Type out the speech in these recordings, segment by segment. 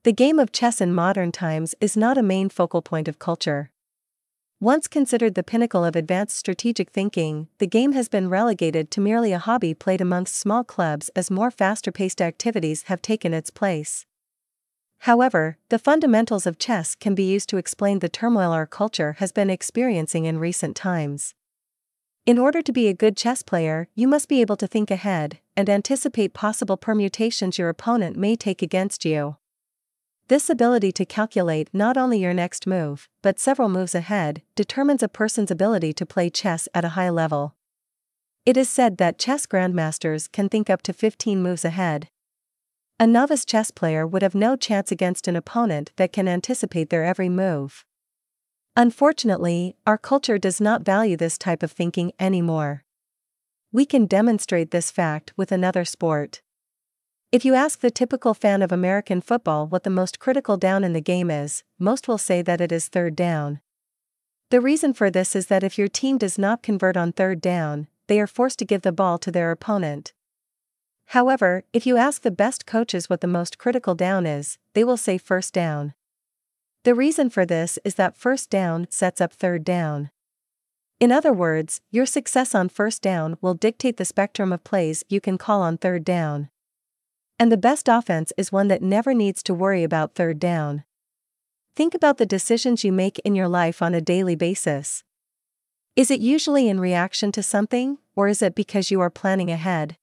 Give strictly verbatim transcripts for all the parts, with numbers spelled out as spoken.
The game of chess in modern times is not a main focal point of culture. Once considered the pinnacle of advanced strategic thinking, the game has been relegated to merely a hobby played amongst small clubs as more faster-paced activities have taken its place. However, the fundamentals of chess can be used to explain the turmoil our culture has been experiencing in recent times. In order to be a good chess player, you must be able to think ahead and anticipate possible permutations your opponent may take against you. This ability to calculate not only your next move, but several moves ahead, determines a person's ability to play chess at a high level. It is said that chess grandmasters can think up to fifteen moves ahead. A novice chess player would have no chance against an opponent that can anticipate their every move. Unfortunately, our culture does not value this type of thinking anymore. We can demonstrate this fact with another sport. If you ask the typical fan of American football what the most critical down in the game is, most will say that it is third down. The reason for this is that if your team does not convert on third down, they are forced to give the ball to their opponent. However, if you ask the best coaches what the most critical down is, they will say first down. The reason for this is that first down sets up third down. In other words, your success on first down will dictate the spectrum of plays you can call on third down. And the best offense is one that never needs to worry about third down. Think about the decisions you make in your life on a daily basis. Is it usually in reaction to something, or is it because you are planning ahead?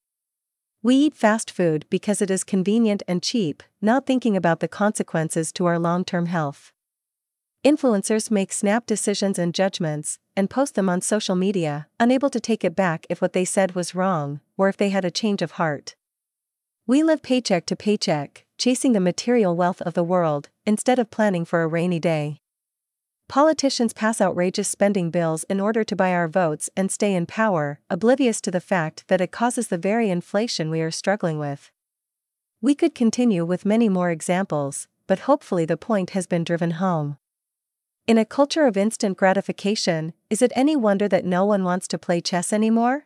We eat fast food because it is convenient and cheap, not thinking about the consequences to our long-term health. Influencers make snap decisions and judgments, and post them on social media, unable to take it back if what they said was wrong, or if they had a change of heart. We live paycheck to paycheck, chasing the material wealth of the world, instead of planning for a rainy day. Politicians pass outrageous spending bills in order to buy our votes and stay in power, oblivious to the fact that it causes the very inflation we are struggling with. We could continue with many more examples, but hopefully the point has been driven home. In a culture of instant gratification, is it any wonder that no one wants to play chess anymore?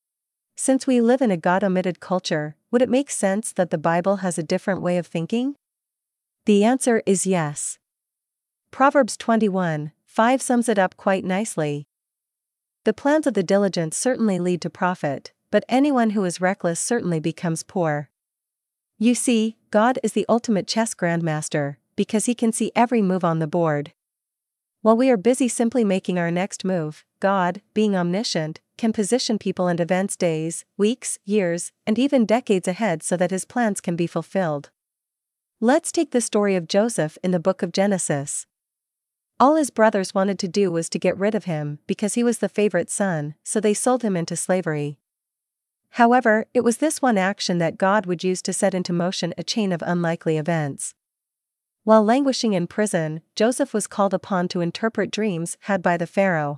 Since we live in a God-omitted culture, would it make sense that the Bible has a different way of thinking? The answer is yes. Proverbs twenty-one five sums it up quite nicely. The plans of the diligent certainly lead to profit, but anyone who is reckless certainly becomes poor. You see, God is the ultimate chess grandmaster, because he can see every move on the board. While we are busy simply making our next move, God, being omniscient, can position people and events days, weeks, years, and even decades ahead so that his plans can be fulfilled. Let's take the story of Joseph in the book of Genesis. All his brothers wanted to do was to get rid of him because he was the favorite son, so they sold him into slavery. However, it was this one action that God would use to set into motion a chain of unlikely events. While languishing in prison, Joseph was called upon to interpret dreams had by the Pharaoh.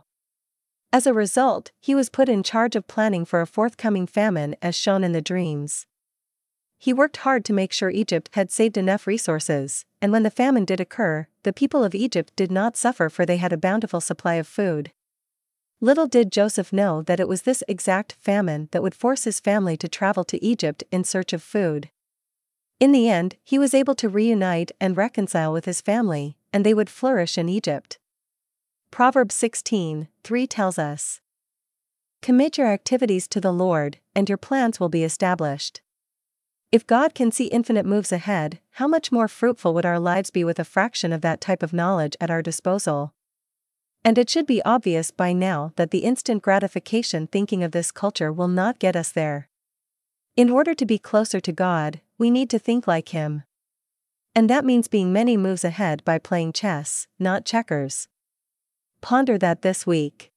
As a result, he was put in charge of planning for a forthcoming famine as shown in the dreams. He worked hard to make sure Egypt had saved enough resources, and when the famine did occur, the people of Egypt did not suffer for they had a bountiful supply of food. Little did Joseph know that it was this exact famine that would force his family to travel to Egypt in search of food. In the end, he was able to reunite and reconcile with his family, and they would flourish in Egypt. Proverbs sixteen three tells us, "Commit your activities to the Lord, and your plans will be established." If God can see infinite moves ahead, how much more fruitful would our lives be with a fraction of that type of knowledge at our disposal? And it should be obvious by now that the instant gratification thinking of this culture will not get us there. In order to be closer to God, we need to think like Him. And that means being many moves ahead by playing chess, not checkers. Ponder that this week.